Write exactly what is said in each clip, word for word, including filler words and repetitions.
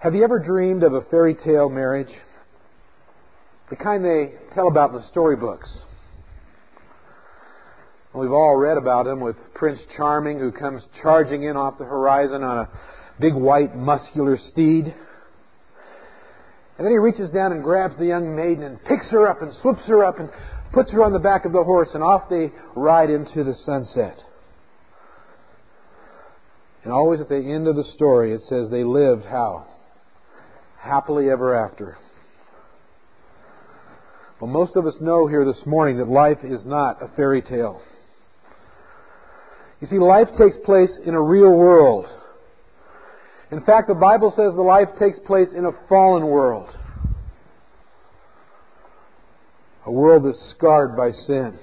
Have you ever dreamed of a fairy tale marriage? The kind they tell about in the storybooks. We've all read about him with Prince Charming, who comes charging in off the horizon on a big white muscular steed. And then he reaches down and grabs the young maiden and picks her up and swoops her up and puts her on the back of the horse, and off they ride into the sunset. And always at the end of the story it says they lived how? Happily ever after. Well, most of us know here this morning that life is not a fairy tale. You see, life takes place in a real world. In fact, the Bible says the life takes place in a fallen world. A world that's scarred by sin.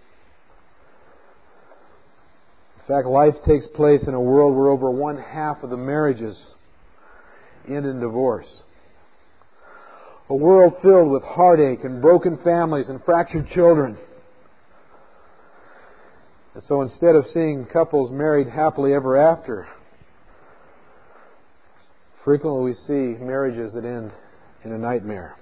In fact, life takes place in a world where over one half of the marriages end in divorce. A world filled with heartache and broken families and fractured children. And so instead of seeing couples married happily ever after, frequently we see marriages that end in a nightmare.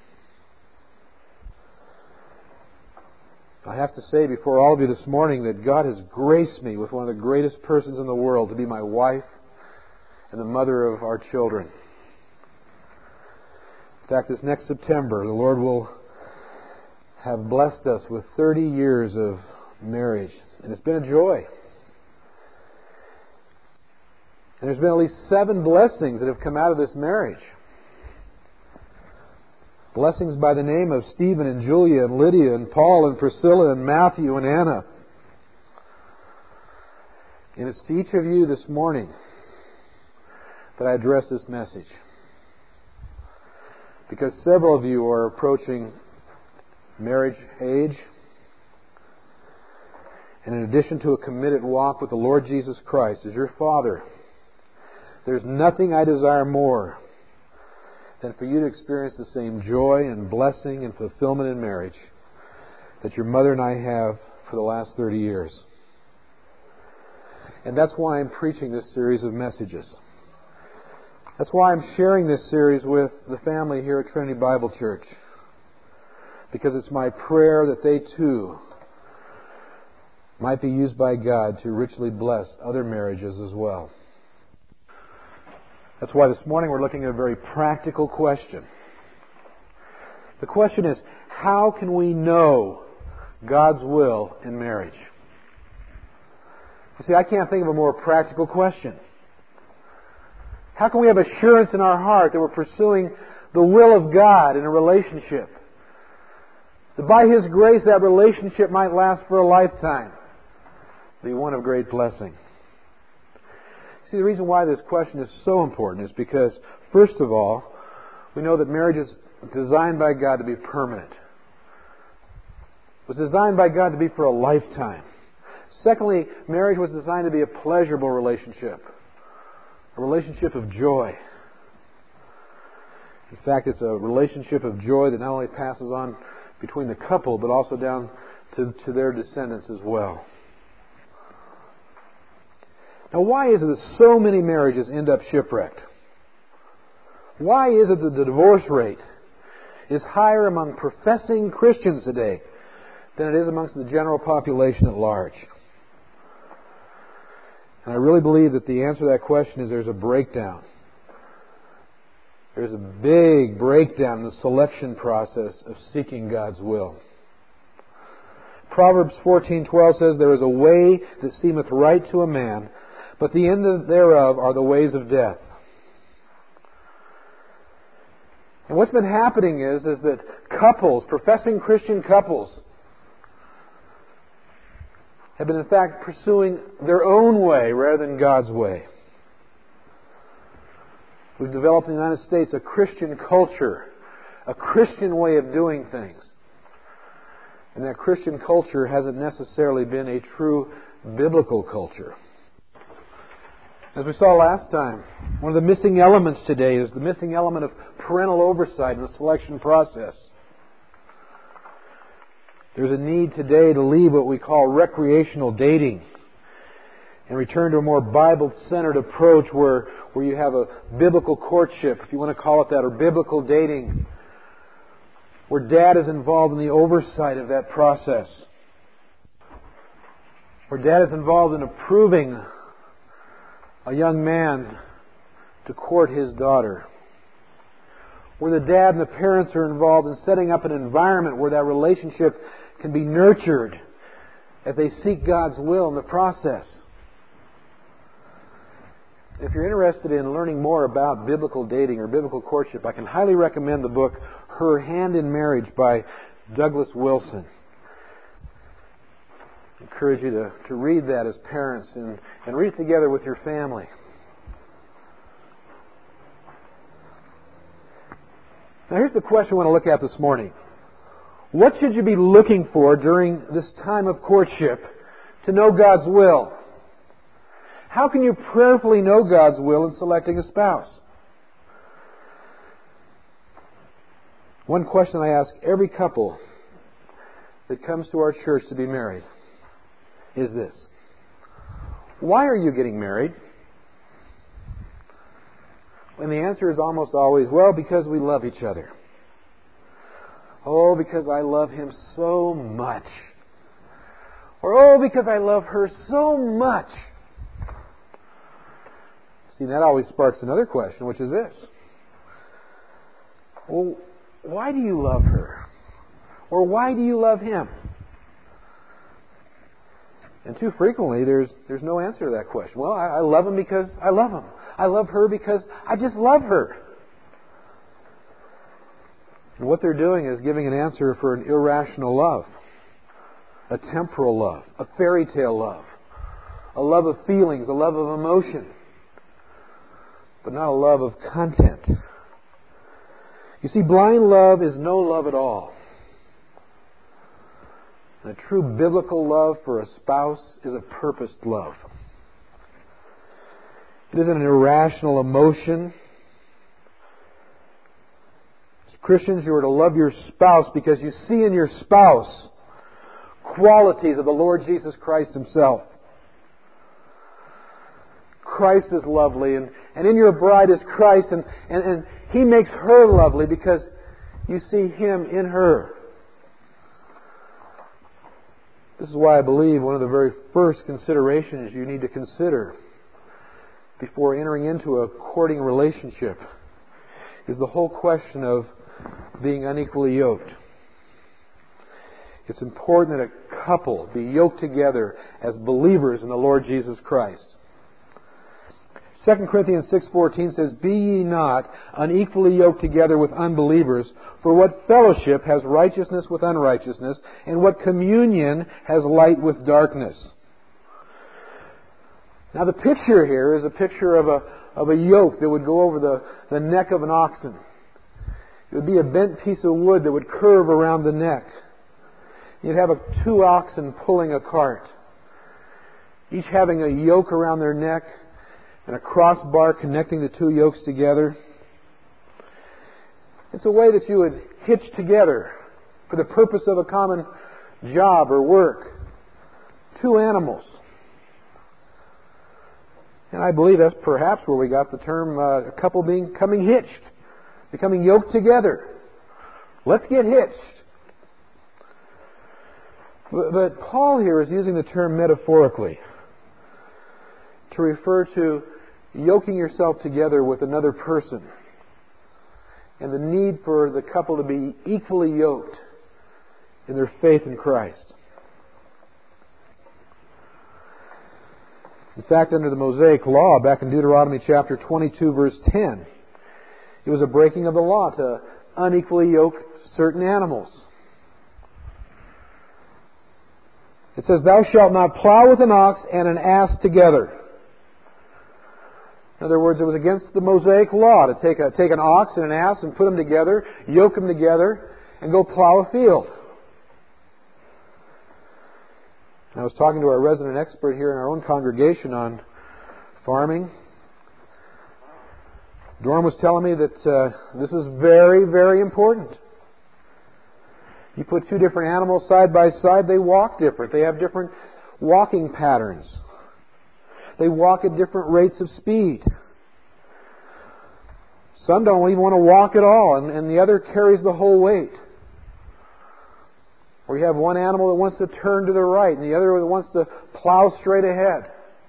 I have to say before all of you this morning that God has graced me with one of the greatest persons in the world to be my wife and the mother of our children. In fact, this next September, the Lord will have blessed us with thirty years of marriage. And it's been a joy. And there's been at least seven blessings that have come out of this marriage. Blessings by the name of Stephen and Julia and Lydia and Paul and Priscilla and Matthew and Anna. And it's to each of you this morning that I address this message. Because several of you are approaching marriage age. And in addition to a committed walk with the Lord Jesus Christ as your Father, there's nothing I desire more than for you to experience the same joy and blessing and fulfillment in marriage that your mother and I have for the last thirty years. And that's why I'm preaching this series of messages. That's why I'm sharing this series with the family here at Trinity Bible Church. Because it's my prayer that they too might be used by God to richly bless other marriages as well. That's why this morning we're looking at a very practical question. The question is, how can we know God's will in marriage? You see, I can't think of a more practical question. How can we have assurance in our heart that we're pursuing the will of God in a relationship? That by His grace that relationship might last for a lifetime. Be one of great blessing. See, the reason why this question is so important is because, first of all, we know that marriage is designed by God to be permanent. It was designed by God to be for a lifetime. Secondly, marriage was designed to be a pleasurable relationship. A relationship of joy. In fact, it's a relationship of joy that not only passes on between the couple, but also down to, to their descendants as well. Now, why is it that so many marriages end up shipwrecked? Why is it that the divorce rate is higher among professing Christians today than it is amongst the general population at large? And I really believe that the answer to that question is there's a breakdown. There's a big breakdown in the selection process of seeking God's will. Proverbs fourteen twelve says, "There is a way that seemeth right to a man, but the end thereof are the ways of death." And what's been happening is, is that couples, professing Christian couples, have been in fact pursuing their own way rather than God's way. We've developed in the United States a Christian culture, a Christian way of doing things. And that Christian culture hasn't necessarily been a true biblical culture. As we saw last time, one of the missing elements today is the missing element of parental oversight in the selection process. There's a need today to leave what we call recreational dating and return to a more Bible-centered approach where, where you have a biblical courtship, if you want to call it that, or biblical dating, where Dad is involved in the oversight of that process, where Dad is involved in approving a young man to court his daughter, where the dad and the parents are involved in setting up an environment where that relationship can be nurtured as they seek God's will in the process. If you're interested in learning more about biblical dating or biblical courtship, I can highly recommend the book Her Hand in Marriage by Douglas Wilson. I encourage you to, to read that as parents and, and read it together with your family. Now here's the question I want to look at this morning. What should you be looking for during this time of courtship to know God's will? How can you prayerfully know God's will in selecting a spouse? One question I ask every couple that comes to our church to be married is this: why are you getting married? And the answer is almost always, well, because we love each other. Oh, because I love him so much. Or, oh, because I love her so much. See, that always sparks another question, which is this. Well, why do you love her? Or why do you love him? And too frequently, there's there's no answer to that question. Well, I, I love him because I love him. I love her because I just love her. And what they're doing is giving an answer for an irrational love, a temporal love, a fairy tale love, a love of feelings, a love of emotion, but not a love of content. You see, blind love is no love at all. And a true biblical love for a spouse is a purposed love. It isn't an irrational emotion. As Christians, you are to love your spouse because you see in your spouse qualities of the Lord Jesus Christ Himself. Christ is lovely, and, and in your bride is Christ, and, and, and He makes her lovely because you see Him in her. This is why I believe one of the very first considerations you need to consider before entering into a courting relationship is the whole question of being unequally yoked. It's important that a couple be yoked together as believers in the Lord Jesus Christ. Second Corinthians six fourteen says, "Be ye not unequally yoked together with unbelievers, for what fellowship has righteousness with unrighteousness, and what communion has light with darkness?" Now the picture here is a picture of a of a yoke that would go over the, the neck of an oxen. It would be a bent piece of wood that would curve around the neck. You'd have a, two oxen pulling a cart, each having a yoke around their neck and a crossbar connecting the two yokes together. It's a way that you would hitch together for the purpose of a common job or work two animals. And I believe that's perhaps where we got the term uh, a couple being coming hitched, becoming yoked together. Let's get hitched. But, but Paul here is using the term metaphorically to refer to yoking yourself together with another person and the need for the couple to be equally yoked in their faith in Christ. In fact, under the Mosaic Law, back in Deuteronomy chapter twenty-two, verse ten, it was a breaking of the law to unequally yoke certain animals. It says, "Thou shalt not plow with an ox and an ass together." In other words, it was against the Mosaic Law to take a, take an ox and an ass and put them together, yoke them together, and go plow a field. And I was talking to our resident expert here in our own congregation on farming. Dorm was telling me that uh, this is very, very important. You put two different animals side by side, they walk different. They have different walking patterns. They walk at different rates of speed. Some don't even want to walk at all, and, and the other carries the whole weight. Or you have one animal that wants to turn to the right, and the other that wants to plow straight ahead.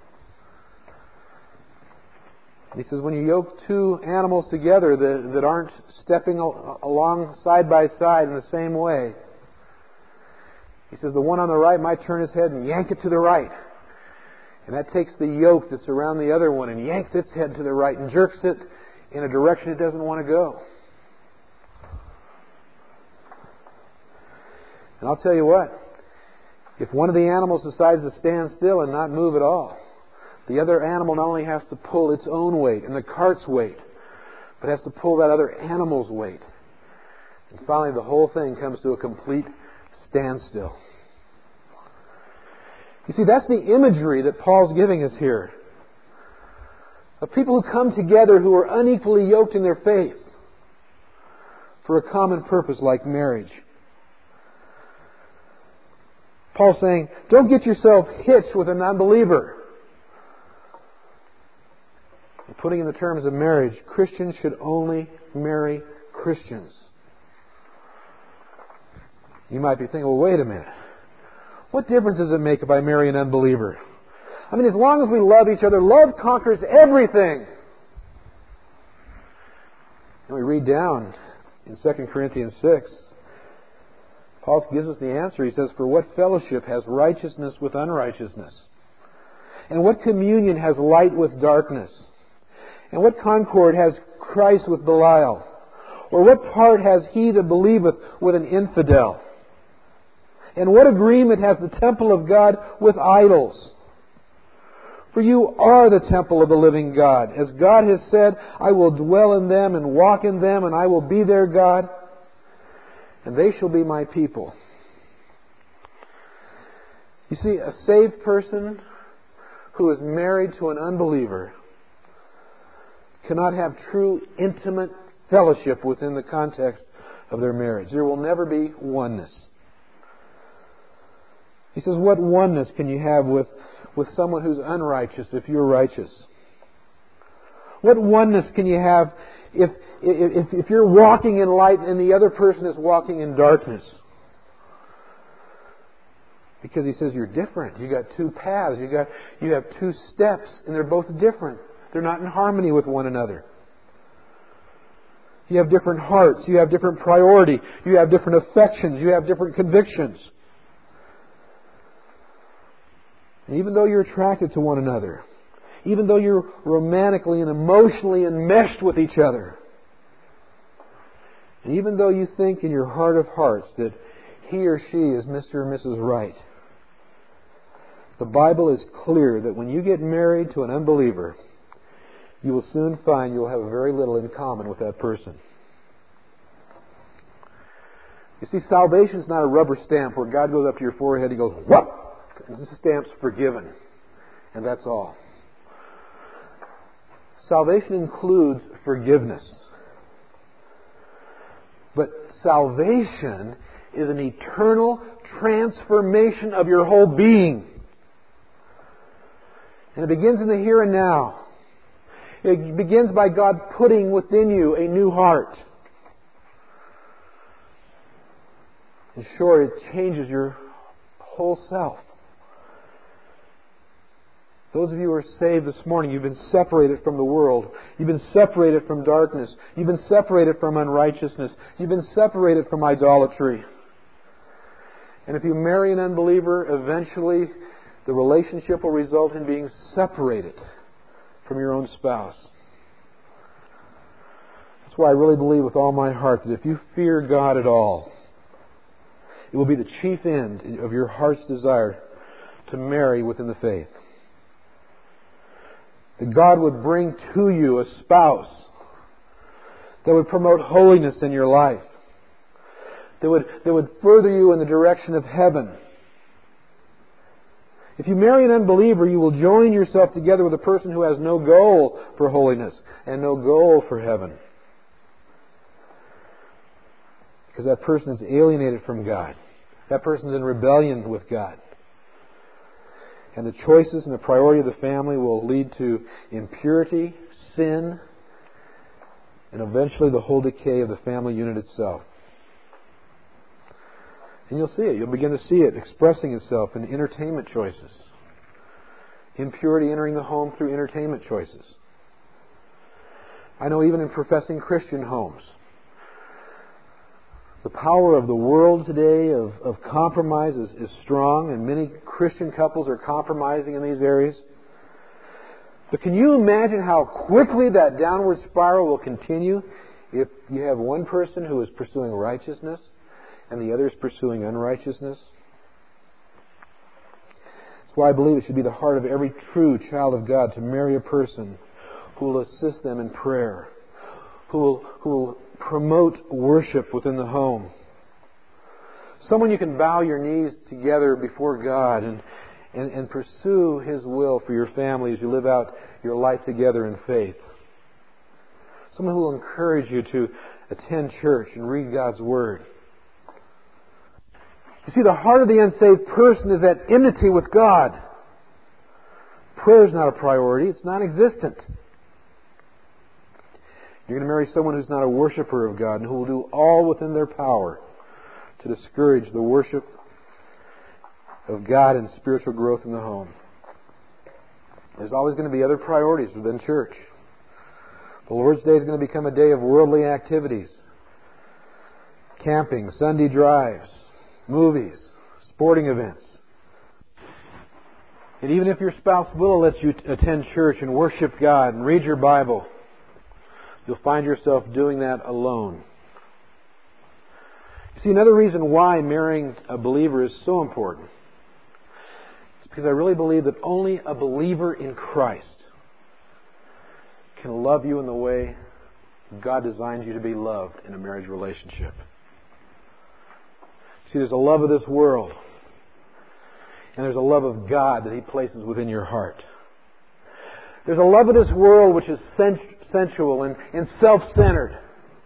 He says when you yoke two animals together that, that aren't stepping along side by side in the same way, he says the one on the right might turn his head and yank it to the right. And that takes the yoke that's around the other one and yanks its head to the right and jerks it in a direction it doesn't want to go. And I'll tell you what, if one of the animals decides to stand still and not move at all, the other animal not only has to pull its own weight and the cart's weight, but has to pull that other animal's weight. And finally the whole thing comes to a complete standstill. You see, that's the imagery that Paul's giving us here. Of people who come together who are unequally yoked in their faith for a common purpose like marriage. Paul's saying, don't get yourself hitched with an unbeliever. Putting in the terms of marriage, Christians should only marry Christians. You might be thinking, well, wait a minute. What difference does it make if I marry an unbeliever? I mean, as long as we love each other, love conquers everything. And we read down in Second Corinthians six, Paul gives us the answer. He says, for what fellowship has righteousness with unrighteousness? And what communion has light with darkness? And what concord has Christ with Belial? Or what part has he that believeth with an infidel? And what agreement has the temple of God with idols? For you are the temple of the living God. As God has said, I will dwell in them and walk in them, and I will be their God, and they shall be my people. You see, a saved person who is married to an unbeliever cannot have true, intimate fellowship within the context of their marriage. There will never be oneness. He says, what oneness can you have with, with someone who's unrighteous if you're righteous? What oneness can you have if, if, if you're walking in light and the other person is walking in darkness? Because he says you're different. You got two paths. You got you have two steps, and they're both different. They're not in harmony with one another. You have different hearts. You have different priority. You have different affections. You have different convictions. And even though you're attracted to one another, even though you're romantically and emotionally enmeshed with each other, and even though you think in your heart of hearts that he or she is Mister or Missus Right, the Bible is clear that when you get married to an unbeliever, you will soon find you'll have very little in common with that person. You see, salvation is not a rubber stamp where God goes up to your forehead and goes, whoop! And this stamp's forgiven. And that's all. Salvation includes forgiveness. But salvation is an eternal transformation of your whole being. And it begins in the here and now. It begins by God putting within you a new heart. In short, it changes your whole self. Those of you who are saved this morning, you've been separated from the world. You've been separated from darkness. You've been separated from unrighteousness. You've been separated from idolatry. And if you marry an unbeliever, eventually the relationship will result in being separated from your own spouse. That's why I really believe with all my heart that if you fear God at all, it will be the chief end of your heart's desire to marry within the faith. That God would bring to you a spouse that would promote holiness in your life, that would, that would further you in the direction of heaven. If you marry an unbeliever, you will join yourself together with a person who has no goal for holiness and no goal for heaven. Because that person is alienated from God. That person is in rebellion with God. And the choices and the priority of the family will lead to impurity, sin, and eventually the whole decay of the family unit itself. And you'll see it. You'll begin to see it expressing itself in entertainment choices. Impurity entering the home through entertainment choices. I know even in professing Christian homes, the power of the world today of, of compromise is, is strong, and many Christian couples are compromising in these areas. But can you imagine how quickly that downward spiral will continue if you have one person who is pursuing righteousness and the other is pursuing unrighteousness? That's why I believe it should be the heart of every true child of God to marry a person who will assist them in prayer, who will, who will promote worship within the home. Someone you can bow your knees together before God and, and, and pursue His will for your family as you live out your life together in faith. Someone who will encourage you to attend church and read God's Word. You see, the heart of the unsaved person is at enmity with God. Prayer is not a priority. It's non-existent. You're going to marry someone who's not a worshiper of God and who will do all within their power to discourage the worship of God and spiritual growth in the home. There's always going to be other priorities within church. The Lord's Day is going to become a day of worldly activities. Camping, Sunday drives, movies, sporting events. And even if your spouse will let you attend church and worship God and read your Bible, you'll find yourself doing that alone. You see, another reason why marrying a believer is so important is because I really believe that only a believer in Christ can love you in the way God designed you to be loved in a marriage relationship. See, there's a love of this world, and there's a love of God that He places within your heart. There's a love of this world which is sensual and, and self-centered.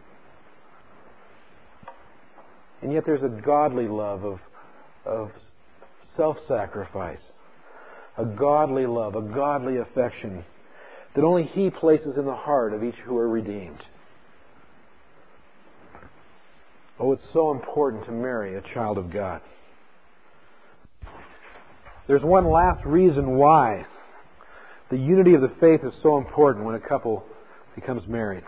And yet there's a godly love of, of self-sacrifice. A godly love, a godly affection that only He places in the heart of each who are redeemed. Oh, it's so important to marry a child of God. There's one last reason why the unity of the faith is so important when a couple becomes married.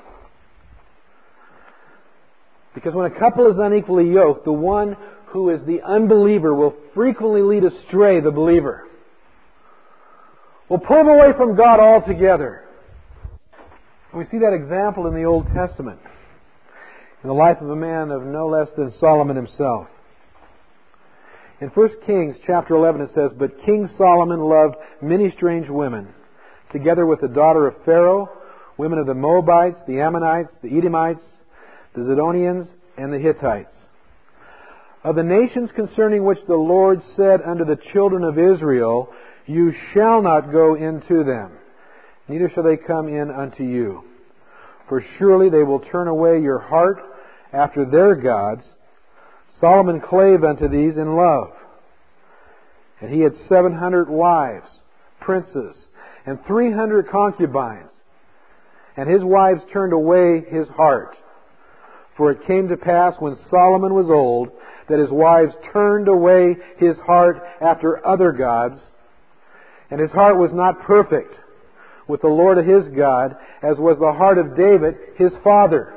Because when a couple is unequally yoked, the one who is the unbeliever will frequently lead astray the believer. Will pull them away from God altogether. And we see that example in the Old Testament, in the life of a man of no less than Solomon himself. In First Kings chapter eleven it says, "But King Solomon loved many strange women, together with the daughter of Pharaoh, women of the Moabites, the Ammonites, the Edomites, the Zidonians, and the Hittites. Of the nations concerning which the Lord said unto the children of Israel, You shall not go into them, neither shall they come in unto you. For surely they will turn away your heart after their gods. Solomon clave unto these in love. And he had seven hundred wives, princes, and three hundred concubines. And his wives turned away his heart. For it came to pass when Solomon was old, that his wives turned away his heart after other gods. And his heart was not perfect with the Lord his God, as was the heart of David his father."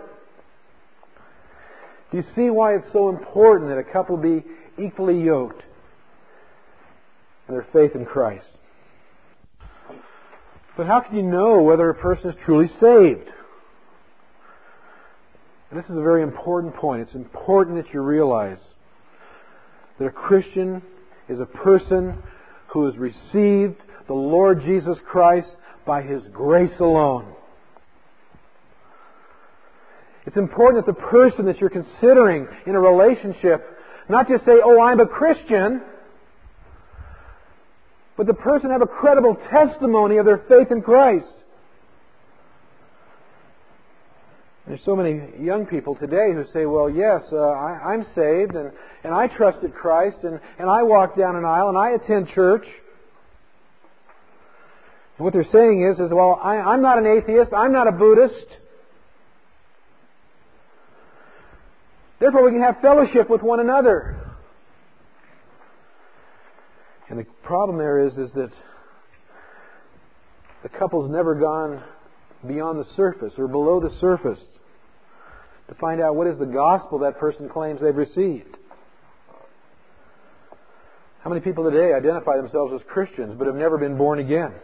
Do you see why it's so important that a couple be equally yoked in their faith in Christ? But how can you know whether a person is truly saved? And this is a very important point. It's important that you realize that a Christian is a person who has received the Lord Jesus Christ by His grace alone. It's important that the person that you're considering in a relationship not just say, "Oh, I'm a Christian," but the person have a credible testimony of their faith in Christ. There's so many young people today who say, "Well, yes, uh, I, I'm saved, and, and I trusted Christ, and, and I walk down an aisle, and I attend church." And what they're saying is, is well, I, I'm not an atheist. I'm not a Buddhist. Therefore, we can have fellowship with one another. And the problem there is, is that the couple's never gone beyond the surface or below the surface to find out what is the gospel that person claims they've received. How many people today identify themselves as Christians but have never been born again?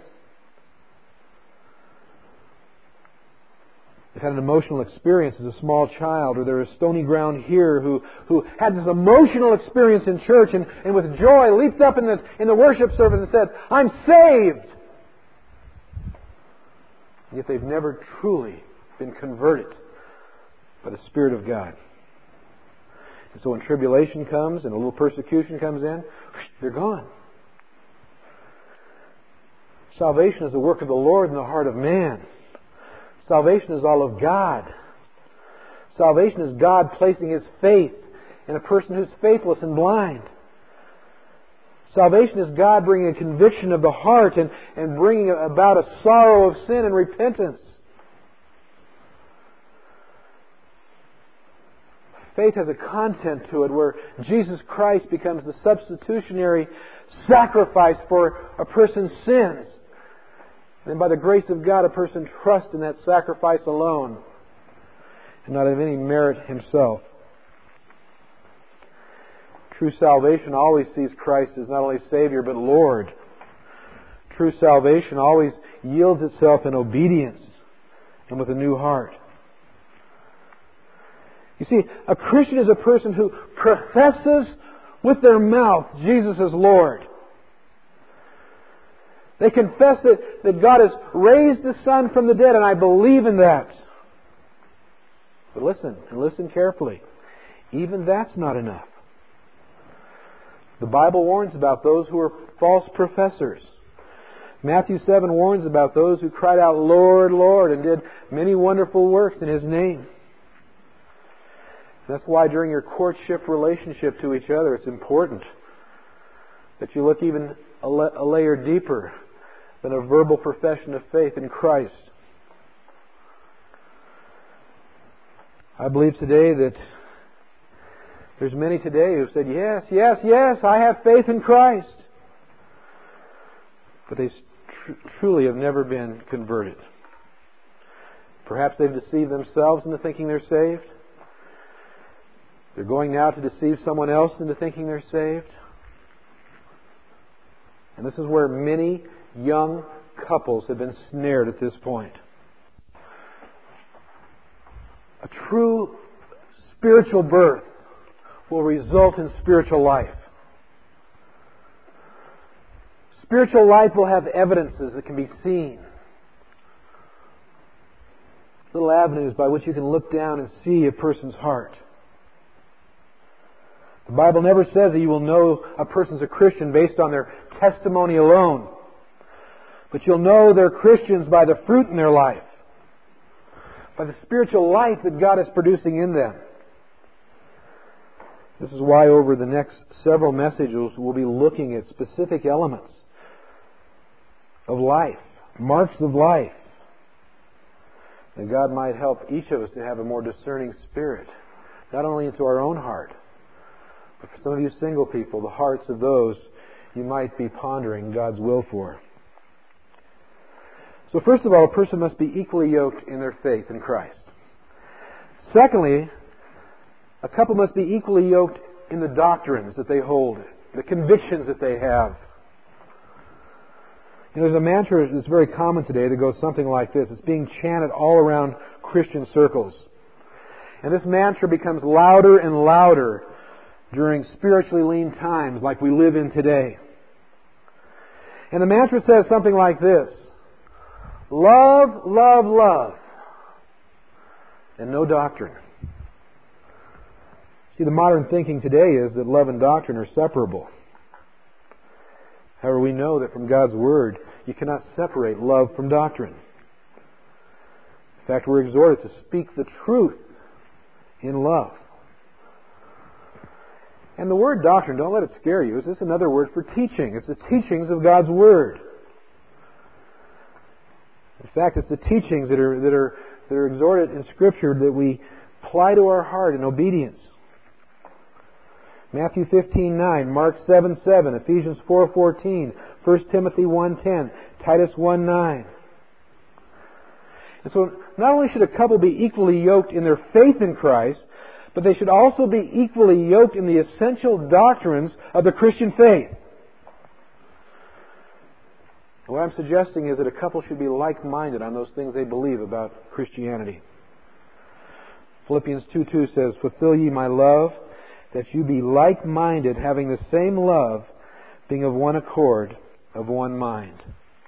They've had an emotional experience as a small child, or they're a stony ground here who, who had this emotional experience in church and, and with joy leaped up in the, in the worship service and said, I'm saved! And yet they've never truly been converted by the Spirit of God. And so when tribulation comes and a little persecution comes in, they're gone. Salvation is the work of the Lord in the heart of man. Salvation is all of God. Salvation is God placing His faith in a person who's faithless and blind. Salvation is God bringing a conviction of the heart and, and bringing about a sorrow of sin and repentance. Faith has a content to it where Jesus Christ becomes the substitutionary sacrifice for a person's sins. And by the grace of God, a person trusts in that sacrifice alone and not of any merit himself. True salvation always sees Christ as not only Savior but Lord. True salvation always yields itself in obedience and with a new heart. You see, a Christian is a person who professes with their mouth Jesus is Lord. They confess that, that God has raised the Son from the dead, and I believe in that. But listen, and listen carefully. Even that's not enough. The Bible warns about those who are false professors. Matthew seven warns about those who cried out, Lord, Lord, and did many wonderful works in His name. That's why during your courtship relationship to each other, it's important that you look even a, la- a layer deeper than a verbal profession of faith in Christ. I believe today that there's many today who have said, yes, yes, yes, I have faith in Christ. But they tr- truly have never been converted. Perhaps they've deceived themselves into thinking they're saved. They're going now to deceive someone else into thinking they're saved. And this is where many young couples have been snared at this point. A true spiritual birth will result in spiritual life. Spiritual life will have evidences that can be seen. Little avenues by which you can look down and see a person's heart. The Bible never says that you will know a person's a Christian based on their testimony alone. But you'll know they're Christians by the fruit in their life. By the spiritual life that God is producing in them. This is why over the next several messages we'll be looking at specific elements of life, marks of life, that God might help each of us to have a more discerning spirit, not only into our own heart, but for some of you single people, the hearts of those you might be pondering God's will for. So first of all, a person must be equally yoked in their faith in Christ. Secondly, a couple must be equally yoked in the doctrines that they hold, the convictions that they have. You know, there's a mantra that's very common today that goes something like this. It's being chanted all around Christian circles. And this mantra becomes louder and louder during spiritually lean times like we live in today. And the mantra says something like this: love, love, love, and no doctrine. See, the modern thinking today is that love and doctrine are separable. However, we know that from God's Word, you cannot separate love from doctrine. In fact, we're exhorted to speak the truth in love. And the word doctrine, don't let it scare you. It's just another word for teaching. It's the teachings of God's Word. In fact, it's the teachings that are, that are, that are exhorted in Scripture that we apply to our heart in obedience. Matthew fifteen nine, Mark seven seven, Ephesians four fourteen, First Timothy one ten, Titus one nine. And so not only should a couple be equally yoked in their faith in Christ, but they should also be equally yoked in the essential doctrines of the Christian faith. And what I'm suggesting is that a couple should be like-minded on those things they believe about Christianity. Philippians two two says, "Fulfill ye my love, that you be like-minded, having the same love, being of one accord, of one mind."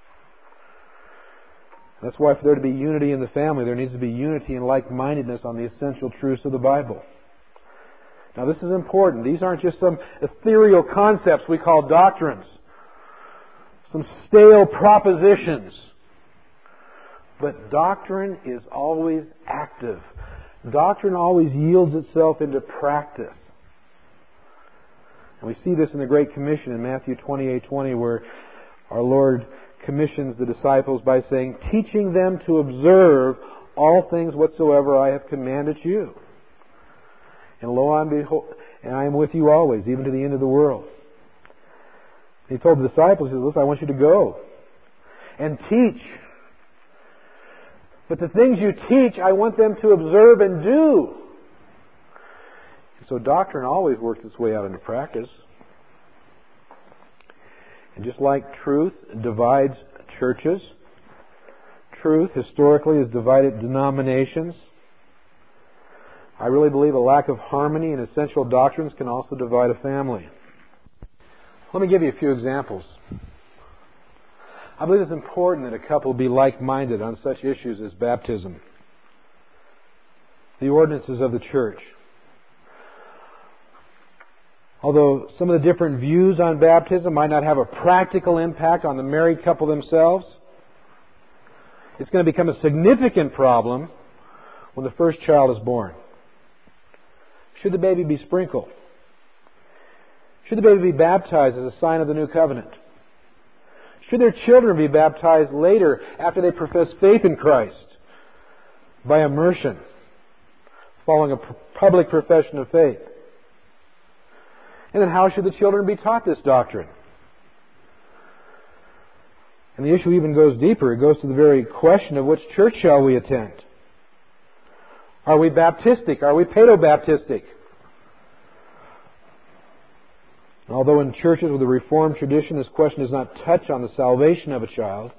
That's why for there to be unity in the family, there needs to be unity and like-mindedness on the essential truths of the Bible. Now this is important. These aren't just some ethereal concepts we call doctrines, some stale propositions. But doctrine is always active. Doctrine always yields itself into practice. And we see this in the Great Commission in Matthew twenty-eight twenty, where our Lord commissions the disciples by saying, "Teaching them to observe all things whatsoever I have commanded you. And lo, I am, behold, and I am with you always, even to the end of the world." He told the disciples, he says, "Listen, I want you to go and teach. But the things you teach, I want them to observe and do." So doctrine always works its way out into practice. And just like truth divides churches, truth historically has divided denominations, I really believe a lack of harmony in essential doctrines can also divide a family. Let me give you a few examples. I believe it's important that a couple be like-minded on such issues as baptism, the ordinances of the church. Although some of the different views on baptism might not have a practical impact on the married couple themselves, it's going to become a significant problem when the first child is born. Should the baby be sprinkled? Should the baby be baptized as a sign of the new covenant? Should their children be baptized later after they profess faith in Christ by immersion, following a public profession of faith? And then how should the children be taught this doctrine? And the issue even goes deeper. It goes to the very question of which church shall we attend? Are we Baptistic? Are we Paedo-Baptistic? Although in churches with a Reformed tradition this question does not touch on the salvation of a child,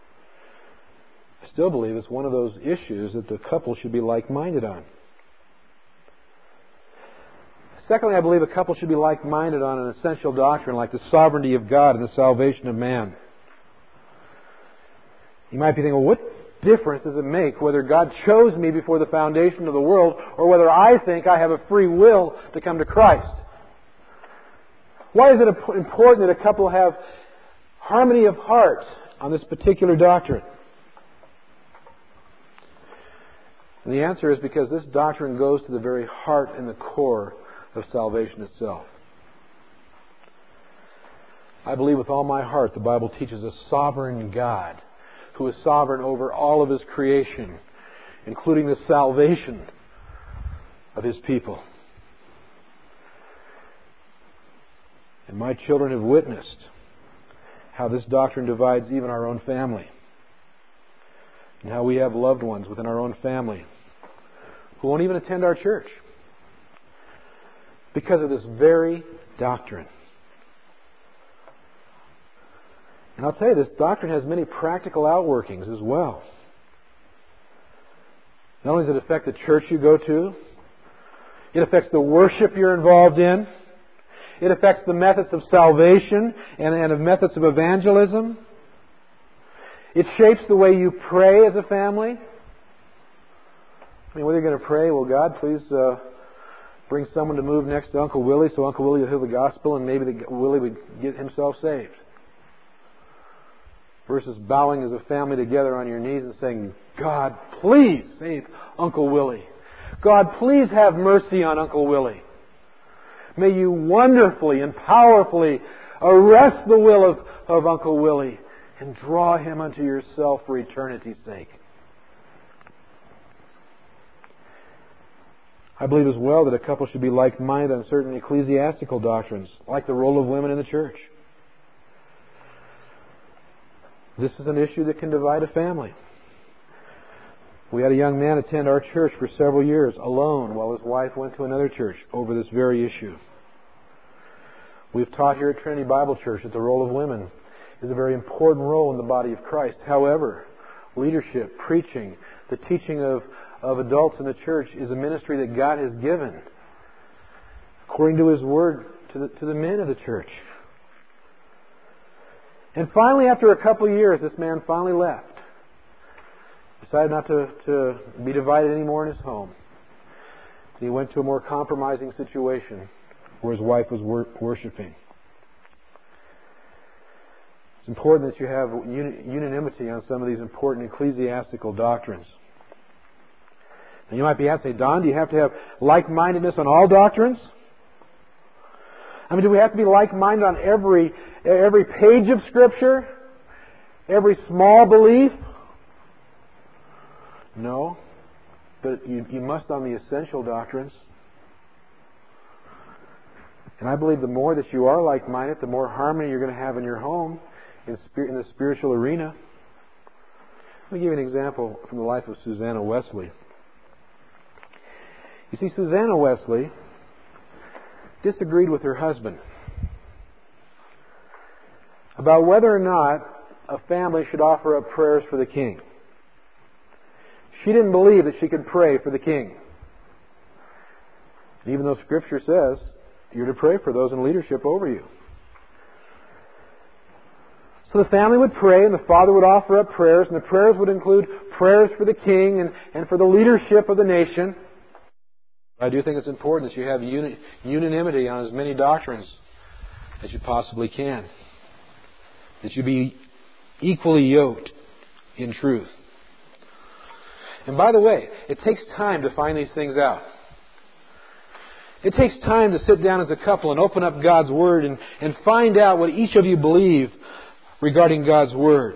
I still believe it's one of those issues that the couple should be like-minded on. Secondly, I believe a couple should be like-minded on an essential doctrine like the sovereignty of God and the salvation of man. You might be thinking, well, what difference does it make whether God chose me before the foundation of the world or whether I think I have a free will to come to Christ? Why is it important that a couple have harmony of heart on this particular doctrine? And the answer is because this doctrine goes to the very heart and the core of salvation itself. I believe with all my heart the Bible teaches a sovereign God who is sovereign over all of His creation, including the salvation of His people. And my children have witnessed how this doctrine divides even our own family, and how we have loved ones within our own family who won't even attend our church because of this very doctrine. And I'll tell you, this doctrine has many practical outworkings as well. Not only does it affect the church you go to, it affects the worship you're involved in. It affects the methods of salvation and, and of methods of evangelism. It shapes the way you pray as a family. I mean, what are you going to pray? Well, God, please uh, bring someone to move next to Uncle Willie so Uncle Willie will hear the gospel and maybe the, Willie would get himself saved. Versus bowing as a family together on your knees and saying, God, please save Uncle Willie. God, please have mercy on Uncle Willie. May you wonderfully and powerfully arrest the will of, of Uncle Willie and draw him unto yourself for eternity's sake. I believe as well that a couple should be like-minded on certain ecclesiastical doctrines, like the role of women in the church. This is an issue that can divide a family. We had a young man attend our church for several years alone while his wife went to another church over this very issue. We've taught here at Trinity Bible Church that the role of women is a very important role in the body of Christ. However, leadership, preaching, the teaching of, of adults in the church is a ministry that God has given according to His Word to the, to the men of the church. And finally, after a couple of years, this man finally left. Decided not to, to be divided anymore in his home. He went to a more compromising situation where his wife was wor- worshiping. It's important that you have uni- unanimity on some of these important ecclesiastical doctrines. And you might be asked, say, Don, do you have to have like-mindedness on all doctrines? I mean, do we have to be like-minded on every every page of Scripture? Every small belief? No. But you, you must on the essential doctrines. And I believe the more that you are like-minded, the more harmony you're going to have in your home, in, spir- in the spiritual arena. Let me give you an example from the life of Susanna Wesley. You see, Susanna Wesley disagreed with her husband about whether or not a family should offer up prayers for the king. She didn't believe that she could pray for the king. Even though Scripture says you're to pray for those in leadership over you. So the family would pray and the father would offer up prayers, and the prayers would include prayers for the king and, and for the leadership of the nation. I do think it's important that you have uni- unanimity on as many doctrines as you possibly can. That you be equally yoked in truth. And by the way, it takes time to find these things out. It takes time to sit down as a couple and open up God's Word and, and find out what each of you believe regarding God's Word.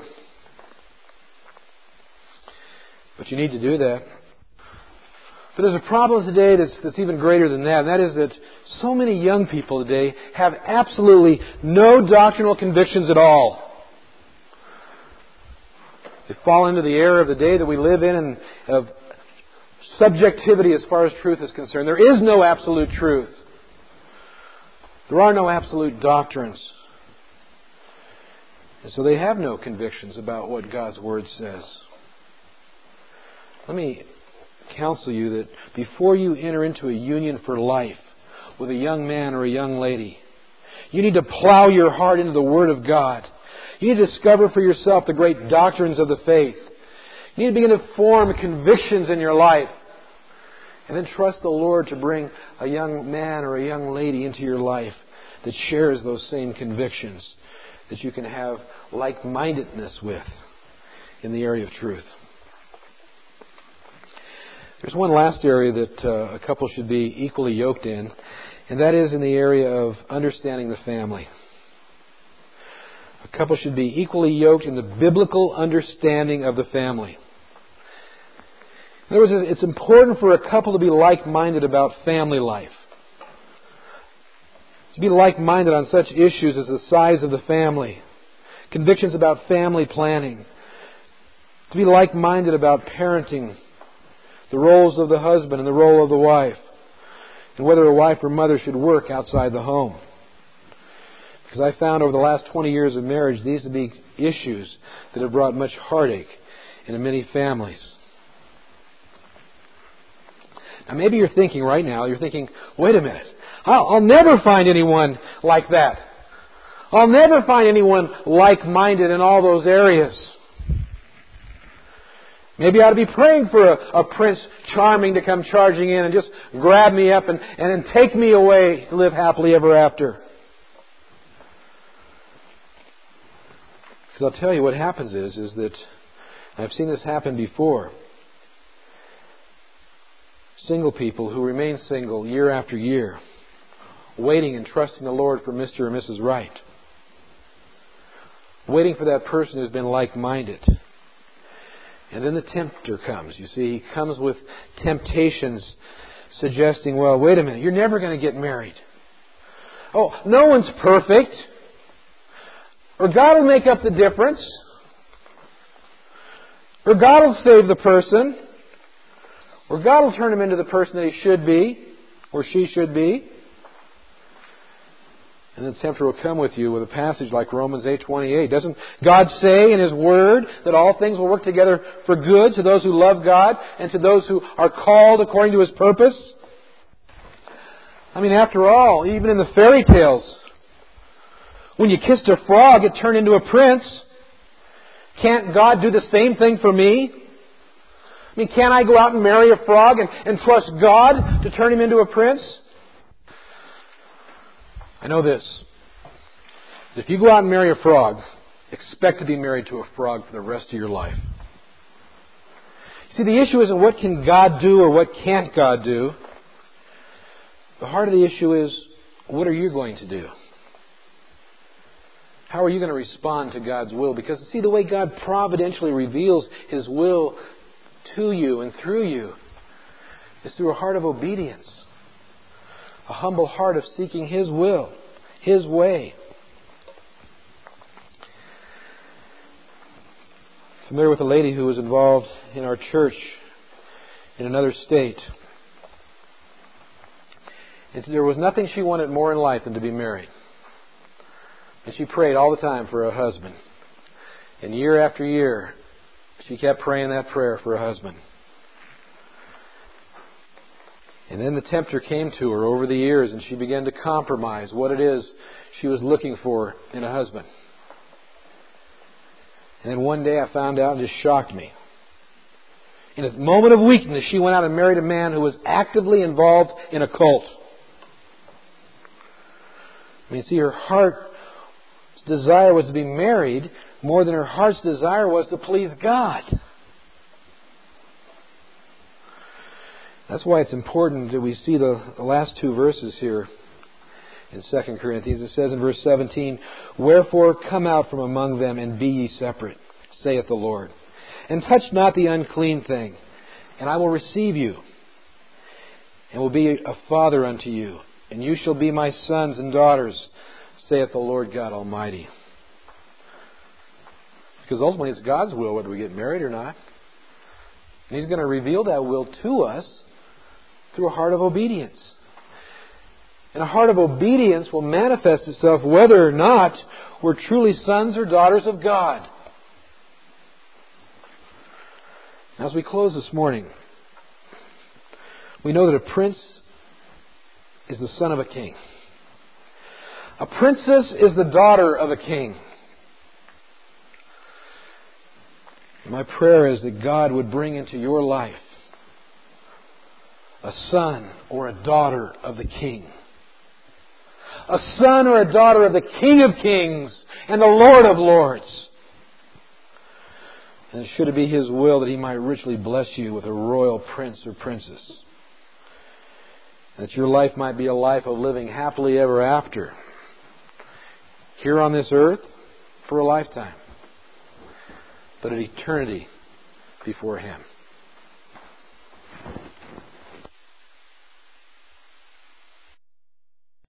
But you need to do that. But there's a problem today that's, that's even greater than that, and that is that so many young people today have absolutely no doctrinal convictions at all. They fall into the error of the day that we live in and of subjectivity as far as truth is concerned. There is no absolute truth. There are no absolute doctrines. And so they have no convictions about what God's Word says. Let me counsel you that before you enter into a union for life with a young man or a young lady, you need to plow your heart into the Word of God. You need to discover for yourself the great doctrines of the faith. You need to begin to form convictions in your life. And then trust the Lord to bring a young man or a young lady into your life that shares those same convictions, that you can have like-mindedness with in the area of truth. There's one last area that uh, a couple should be equally yoked in, and that is in the area of understanding the family. A couple should be equally yoked in the biblical understanding of the family. In other words, it's important for a couple to be like-minded about family life. To be like-minded on such issues as the size of the family, convictions about family planning. To be like-minded about parenting, the roles of the husband and the role of the wife, and whether a wife or mother should work outside the home. Because I found over the last twenty years of marriage, these to be issues that have brought much heartache into many families. Now maybe you're thinking right now, you're thinking, wait a minute, I'll, I'll never find anyone like that. I'll never find anyone like-minded in all those areas. Maybe I ought to be praying for a, a Prince Charming to come charging in and just grab me up and, and then take me away to live happily ever after. Because I'll tell you what happens is, is that I've seen this happen before. Single people who remain single year after year, waiting and trusting the Lord for Mister or Missus Right, waiting for that person who's been like-minded. And then the tempter comes. You see, he comes with temptations suggesting, well, wait a minute, you're never going to get married. Oh, no one's perfect. Or God will make up the difference. Or God will save the person. Or God will turn him into the person that he should be. Or she should be. And the tempter will come with you with a passage like Romans eight twenty-eight. Doesn't God say in His Word that all things will work together for good to those who love God and to those who are called according to His purpose? I mean, after all, even in the fairy tales, when you kissed a frog, it turned into a prince. Can't God do the same thing for me? I mean, can't I go out and marry a frog and, and trust God to turn him into a prince? I know this. If you go out and marry a frog, expect to be married to a frog for the rest of your life. See, the issue isn't what can God do or what can't God do. The heart of the issue is, what are you going to do? How are you going to respond to God's will? Because, see, the way God providentially reveals His will to you and through you is through a heart of obedience. A humble heart of seeking His will, His way. Familiar with a lady who was involved in our church in another state. And there was nothing she wanted more in life than to be married. And she prayed all the time for a husband. And year after year, she kept praying that prayer for a husband. And then the tempter came to her over the years and she began to compromise what it is she was looking for in a husband. And then one day I found out, and it just shocked me. In a moment of weakness, she went out and married a man who was actively involved in a cult. I mean, see, her heart's desire was to be married more than her heart's desire was to please God. That's why it's important that we see the, the last two verses here in Second Corinthians. It says in verse seventeen, "Wherefore come out from among them and be ye separate, saith the Lord. And touch not the unclean thing, and I will receive you, and will be a father unto you. And you shall be my sons and daughters, saith the Lord God Almighty." Because ultimately it's God's will whether we get married or not. And He's going to reveal that will to us through a heart of obedience. And a heart of obedience will manifest itself whether or not we're truly sons or daughters of God. As we close this morning, we know that a prince is the son of a king. A princess is the daughter of a king. My prayer is that God would bring into your life a son or a daughter of the King. A son or a daughter of the King of Kings and the Lord of Lords. And should it be His will that He might richly bless you with a royal prince or princess. That your life might be a life of living happily ever after. Here on this earth for a lifetime. But an eternity before Him.